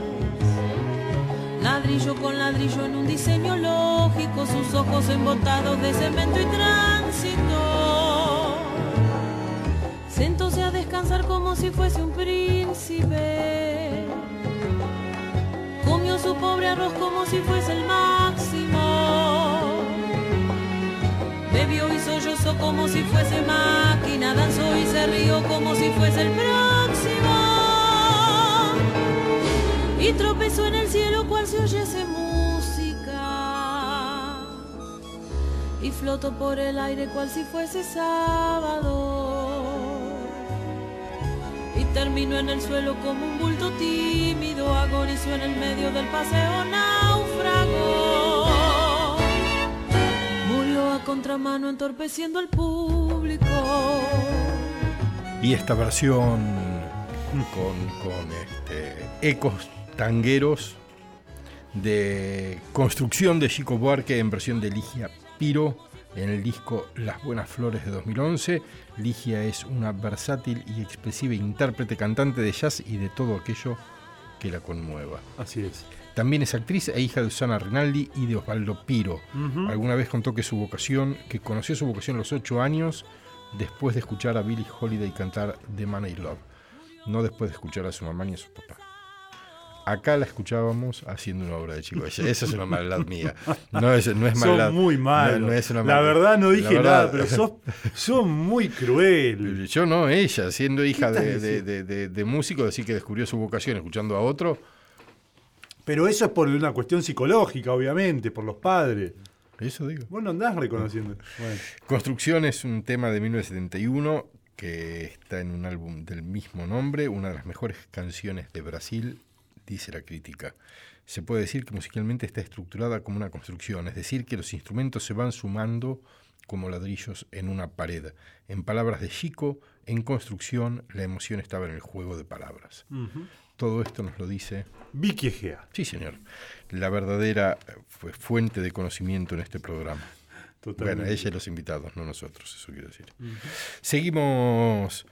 Ladrillo con ladrillo en un diseño lógico. Sus ojos embotados de cemento y tránsito. Sentóse a descansar como si fuese un príncipe. Comió su pobre arroz como si fuese el máximo. Bebió y sollozó como si fuese máquina. Danzó y se rió como si fuese el próximo. Y tropezó en el cielo cual si oyese música. Y flotó por el aire cual si fuese sábado. Y terminó en el suelo como un bulto tímido. Agonizó en el medio del paseo náufrago. Murió a a contramano entorpeciendo al público. Y esta versión con ecos tangueros de Construcción de Chico Buarque en versión de Ligia Piro en el disco Las Buenas Flores de 2011. Ligia es una versátil y expresiva intérprete, cantante de jazz y de todo aquello que la conmueva. Así es. También es actriz e hija de Susana Rinaldi y de Osvaldo Piro. Alguna vez contó que conoció su vocación a los 8 años después de escuchar a Billie Holiday cantar The Man I Love, no después de escuchar a su mamá ni a su papá. Acá la escuchábamos haciendo una obra de Chico. Esa es una maldad mía. No es maldad. Son muy malos. No es una la maldad. Verdad no dije nada, pero sos muy cruel. Yo no, ella, siendo hija de músico, decir que descubrió su vocación escuchando a otro. Pero eso es por una cuestión psicológica, obviamente, por los padres. Eso digo. Vos no andás reconociendo. Bueno. Construcción es un tema de 1971 que está en un álbum del mismo nombre, una de las mejores canciones de Brasil, dice la crítica. Se puede decir que musicalmente está estructurada como una construcción, es decir, que los instrumentos se van sumando como ladrillos en una pared. En palabras de Chico, en construcción la emoción estaba en el juego de palabras. Todo esto nos lo dice Vicky Egea. Sí, señor. La verdadera fuente de conocimiento en este programa. Totalmente. Bueno, ella y los invitados, no nosotros, eso quiero decir. Seguimos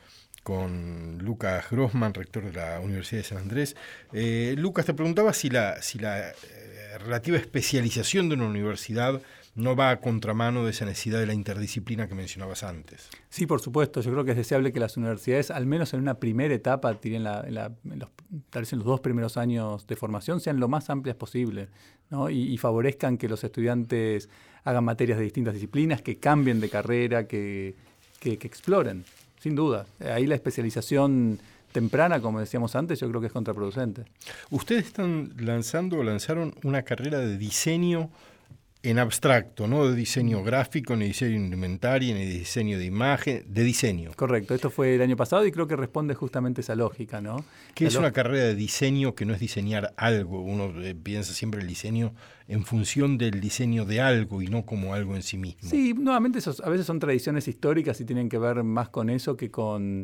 con Lucas Grossman, rector de la Universidad de San Andrés. Lucas, te preguntaba si la relativa especialización de una universidad no va a contramano de esa necesidad de la interdisciplina que mencionabas antes. Sí, por supuesto. Yo creo que es deseable que las universidades, al menos en una primera etapa, tal vez en los 2 primeros años de formación, sean lo más amplias posible, ¿no? Y favorezcan que los estudiantes hagan materias de distintas disciplinas, que cambien de carrera, que exploren, sin duda. Ahí la especialización temprana, como decíamos antes, yo creo que es contraproducente. Ustedes lanzaron una carrera de diseño en abstracto, no de diseño gráfico, ni diseño indumentario, ni de diseño de imagen, de diseño. Correcto, esto fue el año pasado y creo que responde justamente a esa lógica, ¿no? ¿Qué es una carrera de diseño que no es diseñar algo? Uno piensa siempre el diseño en función del diseño de algo y no como algo en sí mismo. Sí, nuevamente a veces son tradiciones históricas y tienen que ver más con eso que con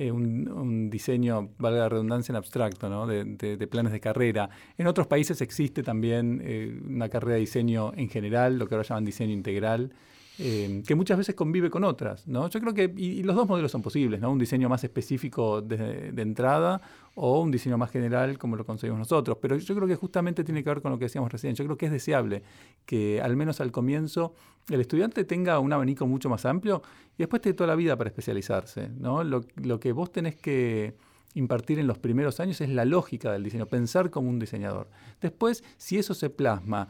un diseño, valga la redundancia, en abstracto, ¿no? de planes de carrera. En otros países existe también una carrera de diseño en general, lo que ahora llaman diseño integral, que muchas veces convive con otras, ¿no? Yo creo que y los dos modelos son posibles, ¿no? Un diseño más específico de entrada o un diseño más general como lo conseguimos nosotros. Pero yo creo que justamente tiene que ver con lo que decíamos recién. Yo creo que es deseable que al menos al comienzo el estudiante tenga un abanico mucho más amplio y después tiene toda la vida para especializarse, ¿no? Lo que vos tenés que impartir en los primeros años es la lógica del diseño, pensar como un diseñador. Después, si eso se plasma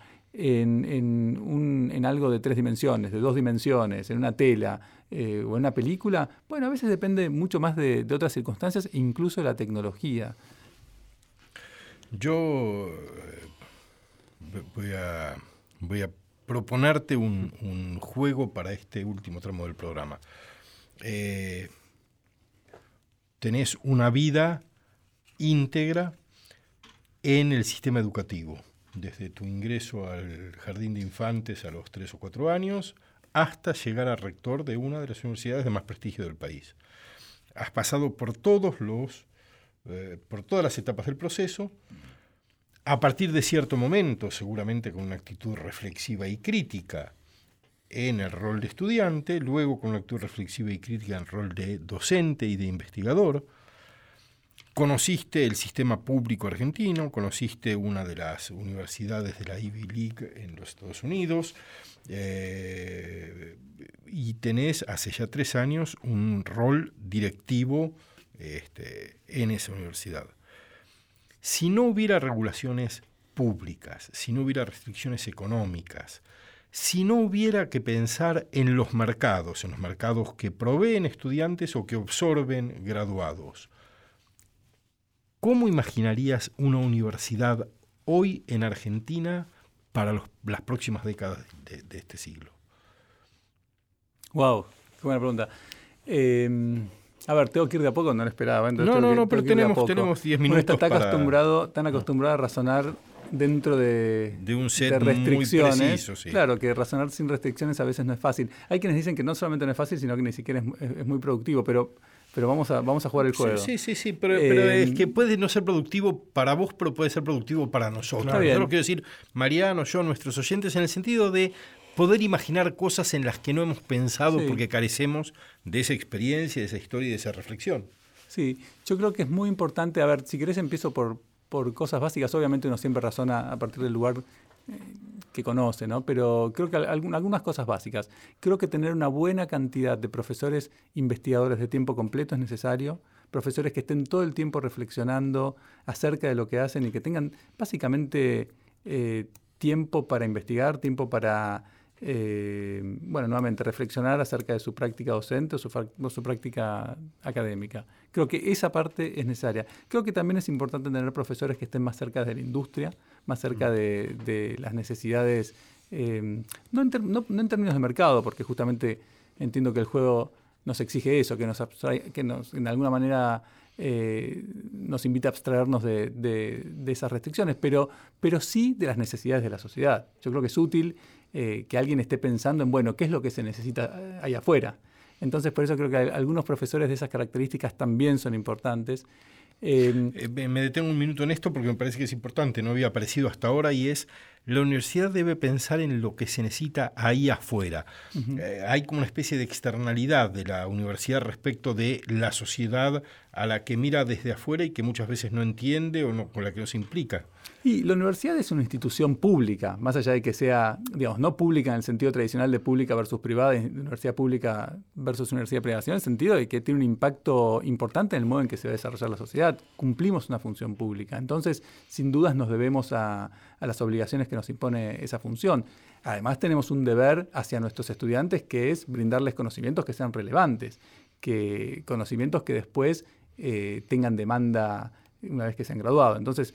en algo de 3 dimensiones, de 2 dimensiones, en una tela o en una película, bueno, a veces depende mucho más de otras circunstancias, incluso de la tecnología. Yo voy a proponerte un juego para este último tramo del programa. Tenés una vida íntegra en el sistema educativo, desde tu ingreso al jardín de infantes a los 3 o 4 años hasta llegar a rector de una de las universidades de más prestigio del país. Has pasado por todas las etapas del proceso, a partir de cierto momento, seguramente con una actitud reflexiva y crítica en el rol de estudiante, luego con una actitud reflexiva y crítica en el rol de docente y de investigador. Conociste el sistema público argentino, conociste una de las universidades de la Ivy League en los Estados Unidos y tenés hace ya 3 años un rol directivo en esa universidad. Si no hubiera regulaciones públicas, si no hubiera restricciones económicas, si no hubiera que pensar en los mercados que proveen estudiantes o que absorben graduados, ¿cómo imaginarías una universidad hoy en Argentina para las próximas décadas de este siglo? Wow, qué buena pregunta. A ver, tengo que ir de a poco, no lo esperaba. Pero tenemos 10 minutos. Uno está tan acostumbrado a razonar dentro de un set de restricciones. muy preciso, sí. Claro, que razonar sin restricciones a veces no es fácil. Hay quienes dicen que no solamente no es fácil, sino que ni siquiera es muy productivo, pero vamos a jugar el juego. Sí, pero es que puede no ser productivo para vos, pero puede ser productivo para nosotros. Claro. Yo lo quiero decir, Mariano, yo, nuestros oyentes, en el sentido de poder imaginar cosas en las que no hemos pensado porque carecemos de esa experiencia, de esa historia y de esa reflexión. Sí, yo creo que es muy importante, a ver, si querés empiezo por cosas básicas. Obviamente uno siempre razona a partir del lugar que conoce, ¿no? Pero creo que algunas cosas básicas. Creo que tener una buena cantidad de profesores investigadores de tiempo completo es necesario, profesores que estén todo el tiempo reflexionando acerca de lo que hacen y que tengan básicamente tiempo para investigar, tiempo para, nuevamente, reflexionar acerca de su práctica docente o su práctica académica. Creo que esa parte es necesaria. Creo que también es importante tener profesores que estén más cerca de la industria, más cerca de las necesidades, no en términos de mercado, porque justamente entiendo que el juego nos exige eso, que nos en alguna manera nos invita a abstraernos de esas restricciones, pero sí de las necesidades de la sociedad. Yo creo que es útil que alguien esté pensando en, ¿qué es lo que se necesita allá afuera? Entonces, por eso creo que algunos profesores de esas características también son importantes. Me detengo un minuto en esto porque me parece que es importante, no había aparecido hasta ahora, y es: la universidad debe pensar en lo que se necesita ahí afuera. Uh-huh. Hay como una especie de externalidad de la universidad respecto de la sociedad a la que mira desde afuera y que muchas veces no entiende o con la que no se implica. Y la universidad es una institución pública, más allá de que sea, digamos, no pública en el sentido tradicional de pública versus privada, universidad pública versus universidad privada, sino en el sentido de que tiene un impacto importante en el modo en que se va a desarrollar la sociedad. Cumplimos una función pública. Entonces, sin dudas nos debemos a las obligaciones que nos impone esa función. Además, tenemos un deber hacia nuestros estudiantes, que es brindarles conocimientos que sean relevantes, conocimientos que después tengan demanda una vez que se han graduado. Entonces,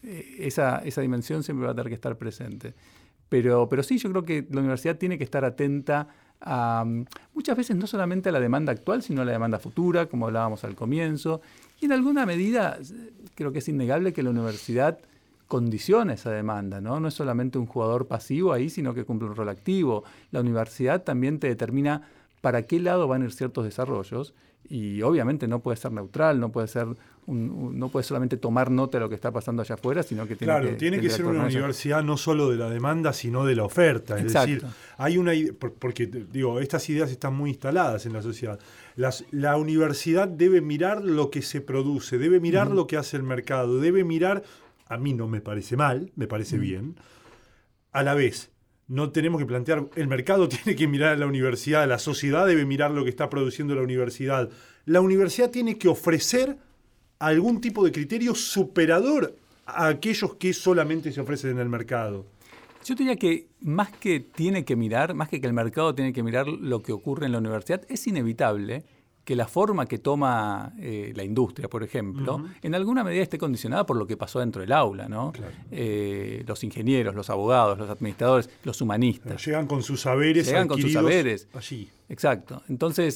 esa dimensión siempre va a tener que estar presente. Pero sí, yo creo que la universidad tiene que estar atenta a, muchas veces, no solamente a la demanda actual, sino a la demanda futura, como hablábamos al comienzo. Y en alguna medida, creo que es innegable que la universidad condiciona esa demanda, ¿no? No es solamente un jugador pasivo ahí, sino que cumple un rol activo. La universidad también te determina para qué lado van a ir ciertos desarrollos, y obviamente no puede ser neutral, no puede solamente tomar nota de lo que está pasando allá afuera, sino que tiene que ser una universidad no solo de la demanda, sino de la oferta. Exacto. Es decir, hay una, porque digo, estas ideas están muy instaladas en la sociedad. La universidad debe mirar lo que se produce, debe mirar lo que hace el mercado, debe mirar, a mí no me parece mal, me parece bien, a la vez. No tenemos que plantear, el mercado tiene que mirar a la universidad, la sociedad debe mirar lo que está produciendo la universidad. La universidad tiene que ofrecer algún tipo de criterio superador a aquellos que solamente se ofrecen en el mercado. Yo diría que más que tiene que mirar, más que el mercado tiene que mirar lo que ocurre en la universidad, es inevitable que la forma que toma la industria, por ejemplo, en alguna medida esté condicionada por lo que pasó dentro del aula, ¿no? Claro. Los ingenieros, los abogados, los administradores, los humanistas. Llegan con sus saberes allí. Exacto. Entonces,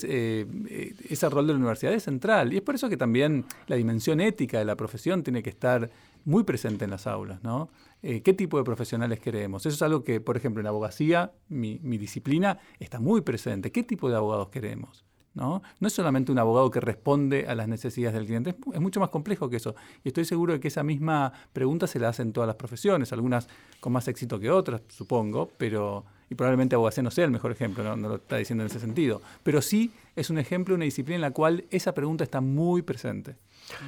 ese rol de la universidad es central. Y es por eso que también la dimensión ética de la profesión tiene que estar muy presente en las aulas, ¿no? ¿Qué tipo de profesionales queremos? Eso es algo que, por ejemplo, en abogacía, mi disciplina, está muy presente. ¿Qué tipo de abogados queremos? ¿No? No es solamente un abogado que responde a las necesidades del cliente, es mucho más complejo que eso. Y estoy seguro de que esa misma pregunta se la hacen todas las profesiones, algunas con más éxito que otras, supongo, y probablemente abogacía no sea el mejor ejemplo, no lo está diciendo en ese sentido. Pero sí es un ejemplo, una disciplina en la cual esa pregunta está muy presente.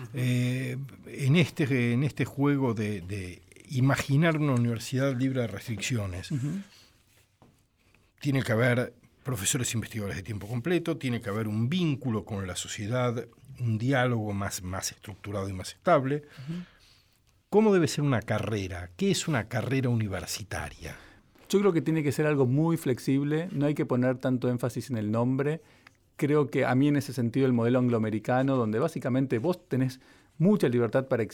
En este juego de imaginar una universidad libre de restricciones, tiene que haber profesores investigadores de tiempo completo, tiene que haber un vínculo con la sociedad, un diálogo más estructurado y más estable. ¿Cómo debe ser una carrera? ¿Qué es una carrera universitaria? Yo creo que tiene que ser algo muy flexible, no hay que poner tanto énfasis en el nombre. Creo que a mí en ese sentido el modelo angloamericano, donde básicamente vos tenés mucha libertad para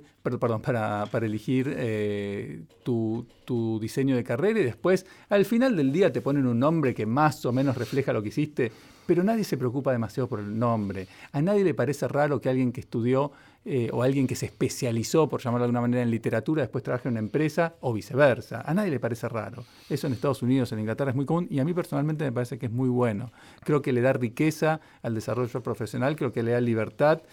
para elegir tu diseño de carrera, y después al final del día te ponen un nombre que más o menos refleja lo que hiciste, pero nadie se preocupa demasiado por el nombre. A nadie le parece raro que alguien que estudió o alguien que se especializó, por llamarlo de alguna manera, en literatura, después trabaje en una empresa o viceversa. A nadie le parece raro. Eso en Estados Unidos, en Inglaterra es muy común y a mí personalmente me parece que es muy bueno. Creo que le da riqueza al desarrollo profesional, creo que le da libertad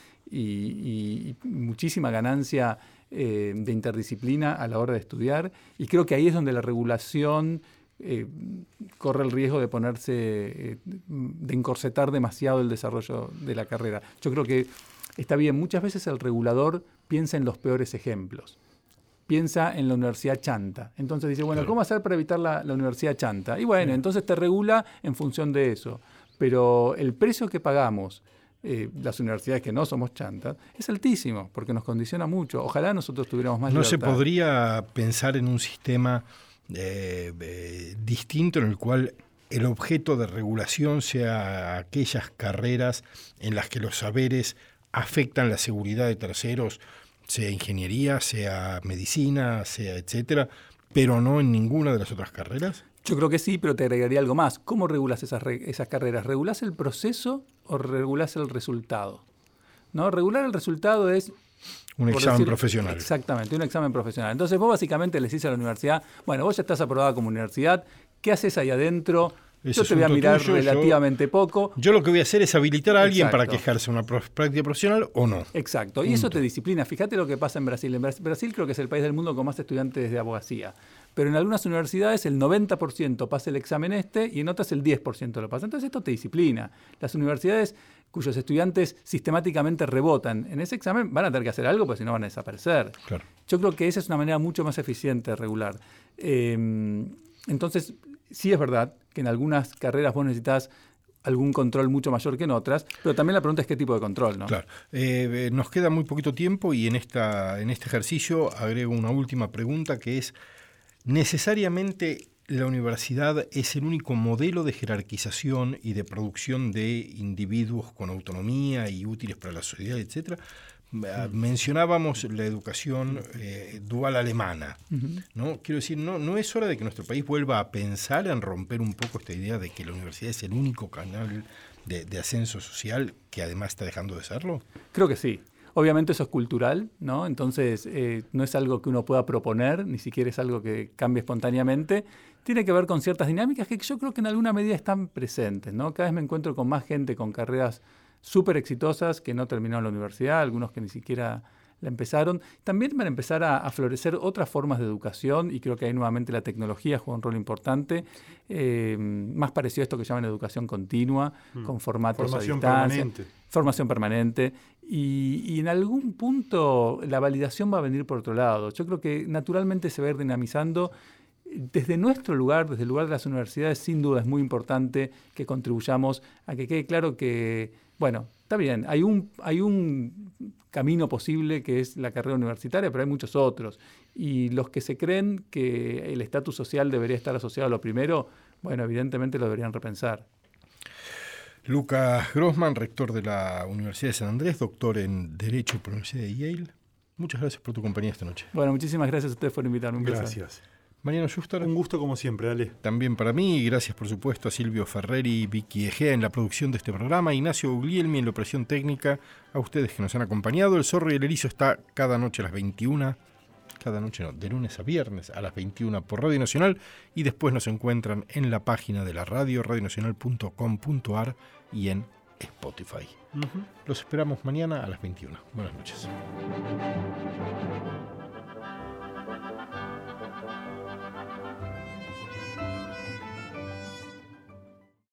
y muchísima ganancia de interdisciplina a la hora de estudiar, y creo que ahí es donde la regulación corre el riesgo de ponerse, de encorsetar demasiado el desarrollo de la carrera. Yo creo que está bien, muchas veces el regulador piensa en los peores ejemplos. Piensa en la universidad chanta. Entonces dice, bueno, ¿cómo hacer para evitar la universidad chanta? Y bueno, entonces te regula en función de eso. Pero el precio que pagamos las universidades que no somos chantas es altísimo, porque nos condiciona mucho. Ojalá nosotros tuviéramos más libertad. ¿No se podría pensar en un sistema distinto en el cual el objeto de regulación sea aquellas carreras en las que los saberes afectan la seguridad de terceros, sea ingeniería, sea medicina, sea etcétera, pero no en ninguna de las otras carreras? Yo creo que sí, pero te agregaría algo más. ¿Cómo regulas esas carreras? ¿Regulás el proceso o regulás el resultado? ¿No? Regular el resultado es... Un examen profesional. Exactamente, un examen profesional. Entonces vos básicamente le decís a la universidad, bueno, vos ya estás aprobada como universidad, ¿qué haces ahí adentro? Yo te voy a mirar relativamente poco. Yo lo que voy a hacer es habilitar a alguien para Exacto. que ejerza una práctica profesional o no. Exacto, y eso te disciplina. Fíjate lo que pasa en Brasil. En Brasil creo que es el país del mundo con más estudiantes de abogacía. Pero en algunas universidades el 90% pasa el examen y en otras el 10% lo pasa. Entonces esto te disciplina. Las universidades cuyos estudiantes sistemáticamente rebotan en ese examen van a tener que hacer algo, porque si no van a desaparecer. Claro. Yo creo que esa es una manera mucho más eficiente de regular. Entonces, sí es verdad que en algunas carreras vos necesitas algún control mucho mayor que en otras, pero también la pregunta es qué tipo de control, ¿no? Claro. Nos queda muy poquito tiempo y en este ejercicio agrego una última pregunta, que es: ¿necesariamente la universidad es el único modelo de jerarquización y de producción de individuos con autonomía y útiles para la sociedad, etcétera? Mencionábamos la educación dual alemana, ¿no? Quiero decir, ¿no es hora de que nuestro país vuelva a pensar en romper un poco esta idea de que la universidad es el único canal de ascenso social, que además está dejando de serlo? Creo que sí. Obviamente eso es cultural, ¿no? Entonces no es algo que uno pueda proponer, ni siquiera es algo que cambie espontáneamente. Tiene que ver con ciertas dinámicas que yo creo que en alguna medida están presentes, ¿no? Cada vez me encuentro con más gente con carreras súper exitosas que no terminaron la universidad, algunos que ni siquiera la empezaron. También van a empezar a florecer otras formas de educación, y creo que ahí nuevamente la tecnología juega un rol importante, más parecido a esto que llaman educación continua, con formatos a distancia. Formación permanente. Y en algún punto la validación va a venir por otro lado. Yo creo que naturalmente se va a ir dinamizando. Desde nuestro lugar, desde el lugar de las universidades, sin duda es muy importante que contribuyamos a que quede claro que, bueno, está bien, hay un camino posible que es la carrera universitaria, pero hay muchos otros. Y los que se creen que el estatus social debería estar asociado a lo primero, bueno, evidentemente lo deberían repensar. Lucas Grossman, rector de la Universidad de San Andrés, doctor en Derecho por la Universidad de Yale. Muchas gracias por tu compañía esta noche. Bueno, muchísimas gracias a ustedes por invitarme. Gracias. Mariano Schuster. Un gusto como siempre, Ale. También para mí, y gracias por supuesto a Silvio Ferreri y Vicky Egea en la producción de este programa, Ignacio Guglielmi en la operación técnica, a ustedes que nos han acompañado. El Zorro y el Erizo está cada noche a las 21, de lunes a viernes a las 21 por Radio Nacional, y después nos encuentran en la página de la radio, radionacional.com.ar, y en Spotify. Los esperamos mañana a las 21. Buenas noches.